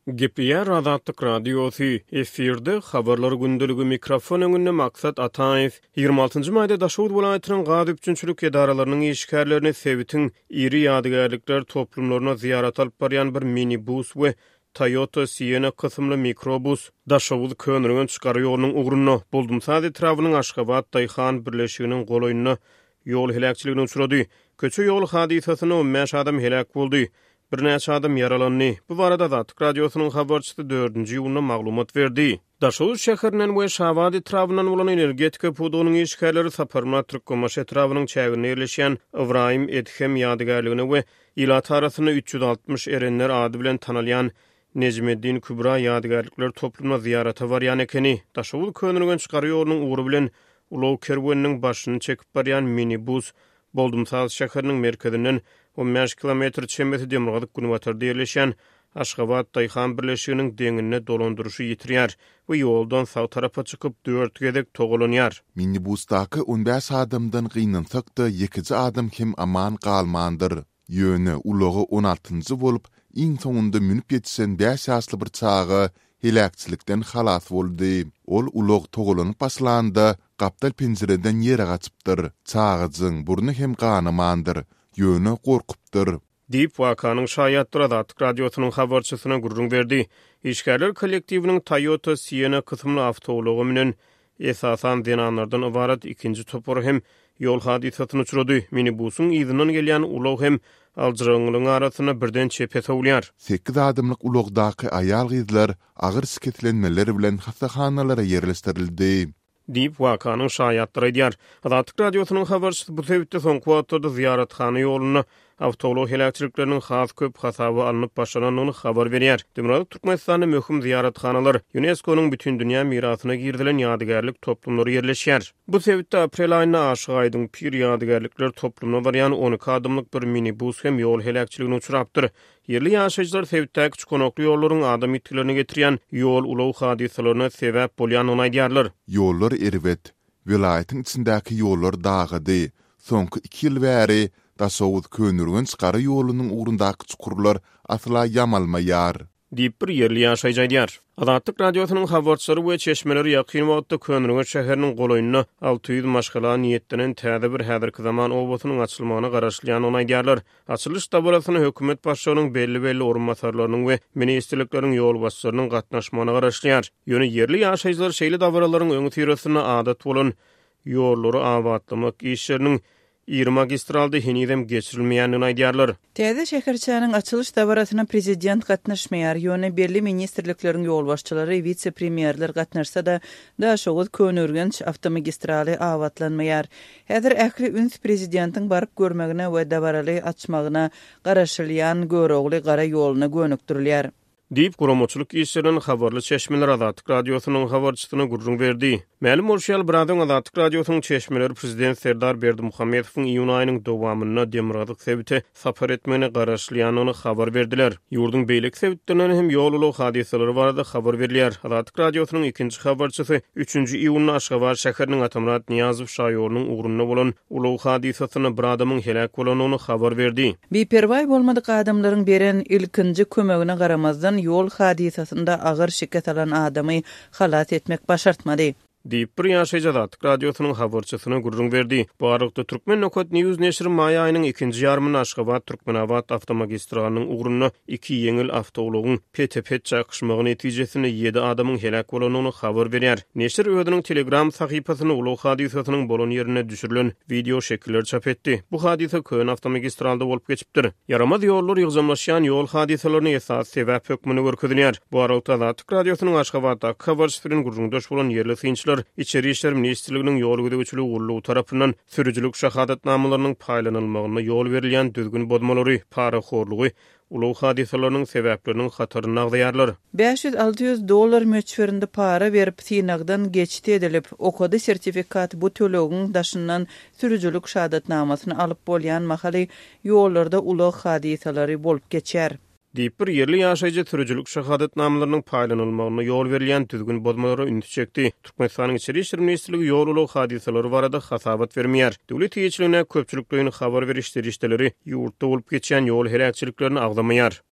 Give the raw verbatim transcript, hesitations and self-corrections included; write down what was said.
Gepleyer Azatlyk Radiosu efirde habarlar gündülügi mikrofon öňünde maksat Ataev ýygrima altyncy maýda Daşowut welaýatynyň gady üçünçülük edaralarynyň işgärlerini sewitin iri ýadygärlikler toplumlaryna ziyarat alyp barýan bir minibus we Toyota Sienna kysymly mikrobus Daşowut könüriňen çykary ýolunyň ugruna Buldumsaz etrawynyň Aşgabat Daýhan birleşiginiň goloýunyna ýol helakçylygyna uçrady. Köçe ýol hadisasyna on beş adam helak boldy. Bir näçe adam yaralandy. Bu barada Azatlyk Radiosynyň habarçysy dördünji ýylyna maglumat berdi. Daşowut şäherinden we Şawad etrawynyň bolan energetika pudunyň işgärleri Saparma Türkkomaş etrawynyň çägine ýerleşýän Ibrahim Edhem ýadygärligine we Ilat arasyna üç ýüz altymyş erenler ady bilen tanalýan Necmeddin Kübra ýadygärlikler toplumuna ziyarata barýan ekeni. Daşowut könüriňen çykary ýolunyň ugry bilen ulaw kerweniň başyny çekip barýan minibus Buldumsaz şäheriniň merkezinden on beş kilometr çembeti demirgadyk günwatarda ýerleşýän Aşgabat Daýhan birleşiginiň deňine dolandyrşy ýitirýär we ýoldan sag tarafa çykyp dört gedek togulanýar. Minibusdaky on beş adamdan gynansak-da ikiji adam hem aman galmandyr. Ýöne ulagy on altyncı bolup iň soňunda münip ýetişen beş ýaşly bir çagy helakçylykdan halas boldy. Ol ulag togulanyp başlanda gapdal penjereden ýere gaçypdyr. Çagyjyň burnu hem ganymandyr. Ýöne gorkupdyr. Diýip wakanyň şaýatdyr Azatlyk Radiosynyň habarçysyna gurrun berdi. İşgärler kollektiwiniň Toyota Sienna kysymly awtobusy bilen esasan denanlardan ibarat ikinji topor hem ýol hadisasyna uçrady. Minibusyň ýygynyň gelýän ulaw hem aljyraňlyň arasyna birden çepe tawlýar. sekiz adamlyk ulagdaky aýal gyzlar agyr siketlenmeleri bilen hastahanalara ýerleşdirildi. Diýip wakanyň şaýatdyr edýär. Azatlyk Radiosynyň habarçysy bu sebäpde soňky wagtda ziyarethana ýoluny awtobus helakçylyklarının has köp hasaby alınıp başlananyny habar berýär. Demirgadyk Türkmenistanyň möhüm ziyaretkanalar UNESCO-nyň bütün dünýä mirasyna girdilen ýadygärlik toplumlary ýerleşýär. Bu sebäpde aprel aýyna aşyk aýdyň pir ýadygärlikler toplumuna barýan on iki adamlyk bir minibus hem ýol helakçylygine uçurapdyr. Yerli ýaşaýjylar sebäpde küçük konokly ýollaryň adam itkilerini getirýän ýol ulaw hadisalaryna sebäp bolýanyny aýdýarlar. Ýollar erwet, welaýatyň içindäki ýollar dagydy. Soňky iki ýyl bäri Daşowut könüriňen çykary ýolunyň ugrundaky çukurlar asla ýamalmaýar. Diýip bir yerli ýaşaýjy aýdýar. Azatlyk Radiosynyň habarçylary we çeşmeleri ýakyn wagtda könüriňe şäheriniň goloýunyna alty ýüz maşgala niýetlenen täze bir häzirki zaman obasynyň açylmagyna garaşlýanyny aýdýarlar. Açylış tabarasyny hökümet başçylarynyň belli-belli orunmasarlarynyň we ministrlikleriň ýol başçylarynyň gatnaşmagyna garaşlýar. Ýöne yerli ýaşaýjylar şeýle dabaralaryň öňü tyrasyna adat bolan ýollary awatlamak işleriniň ýygy magistralda henidem geçirilmeýänini aýdýarlar. Täze şäherçäniň açylış dabarasyna prezident gatnaşmaýar, ýöne belli ministrlikleriň ýol başçylary, vitse-premierler gatnaşsa-da Daşowut könürgenç awtomagistraly awatlanmaýar. Häzir ähli üns prezidentiň baryp görmegine we dabaraly açmagyna garaşylýan görogly gara ýoluny gönükdirilýär. Diýip guramoçylyk işleriniň habarly çeşmeler Azatlyk Radiosynyň habarçysyna gurrun berdi. Ma'lum bolşýal bir adam Azatlyk Radiosynyň çeşmeleri prezident Serdar Berdimuhammedowyň iýun aýynyň dowamyna demirgadyk sebäpde sapar etmegine garaşlýanyny habar berdiler. Ýurduň beýlik sebäplerinden hem ýol ulaw hadisalary barada habar berilýär. Azatlyk Radiosynyň ikinji habarçysy üçünji iýuny Aşgabat şäheriniň Atamrat Niýazow şaýorunyň ugruna bolan ulaw hadisasyna bir adamyň helak bolanyny habar berdi. Beperway bolmadyk adamlaryň beren ilkinji kömegine garamazdan ýol hadisasynda agyr şiket alan adamy halat etmek başartmady. Diýip bir ýaşaýjy Azatlyk Radiosynyň habarçysyna gurrun berdi. Bu arada Türkmen Nokot News neşri maý aýynyň ikinji ýarmyny Aşgabat Türkmenabad awtomagistralanyň ugruna iki ýeňil awtobuslyň P T P çakışmagy netijesinde ýedi adamyň helak bolanyny habar berýär. Neşir özüniň Telegram sahypasyna ulaw hadisasynyň bolan ýerine düşürilen video şekiller çap etdi. Bu hadisa kön awtomagistralda bolup geçipdir. Yaramaz ýollar ýygzamlaşýan ýol hadisalaryny esas sebäp hökmüne görkezilýär. Bu arada Azatlyk Radiosynyň Aşgabatda habarçylaryň gurrundaş bolan ýerli synçylar İçeri işler Ministrliginiň ýol güdüçüligi ullugy tarapyndan sürüjülük şahadatnamalarynyň paýlanylmagyna ýol berilýän düzgün bodmalary, paraxorlugy, ulaw hadisalarynyň sebäpleriniň hataryny agdaýarlar. beş ýüz alty ýüz dollar möçberinde para berip synagdan geçti edilip, okady sertifikat bu tölegiň daşyndan sürüjülük şahadatnamasyny alyp bolýan mahaly ýollarda ulaw hadisalary bolup geçer. Diýip bir yerli ýaşaýjy sürüjülük şahadatnamalarynyň paýlanylmagyna ýol berilýän düzgün bodmalary ünlü çekdi. Türkmenistanyň Içeri işler ministrligi ýol ulaw hadisalary barada hasabat bermeýär. Döwlet ýeçiligine köpçülikden habar berişleri işleri ýurtda bolup geçýän ýol helakçylyklarını agdamaýar.